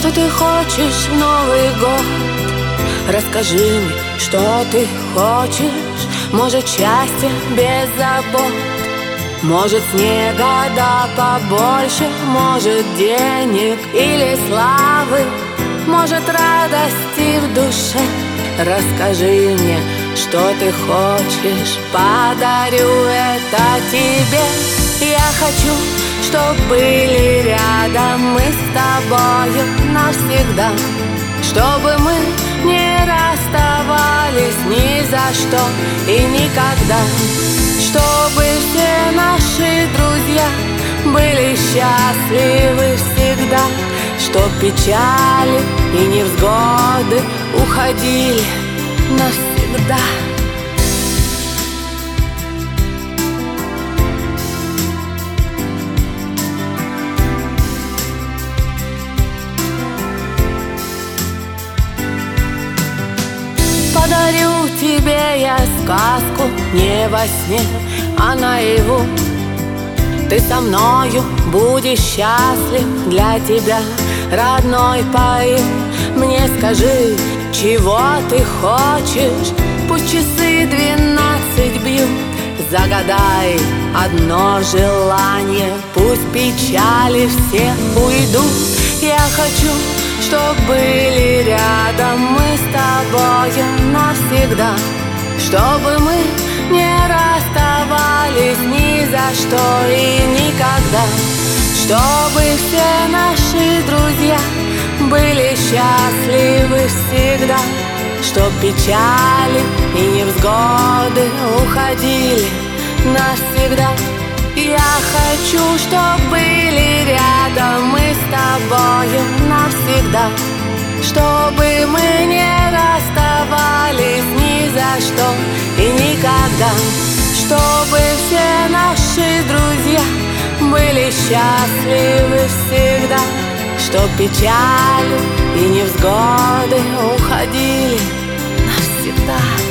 Что ты хочешь в Новый год? Расскажи мне, что ты хочешь. Может, счастье без забот, может, снега да побольше, может, денег или славы, может, радости в душе. Расскажи мне, что ты хочешь, подарю это тебе. Я хочу, чтоб были рядом мы с тобою навсегда, чтобы мы не расставались ни за что и никогда, чтобы все наши друзья были счастливы всегда, чтоб печали и невзгоды уходили навсегда. Подарю тебе я сказку не во сне, а наяву. Ты со мною будешь счастлив, для тебя, родной, пою. Мне скажи, чего ты хочешь, пусть часы 12 бьют. Загадай одно желание, пусть печали все уйдут. Я хочу, чтоб были рядом мы с тобою навсегда, чтобы мы не расставались ни за что и никогда, чтобы все наши друзья были счастливы всегда, чтоб печали и невзгоды уходили навсегда. Я хочу, чтоб были рядом мы с тобою навсегда, чтобы мы не расставались ни за что и никогда, чтобы все наши друзья были счастливы всегда, чтоб печали и невзгоды уходили навсегда.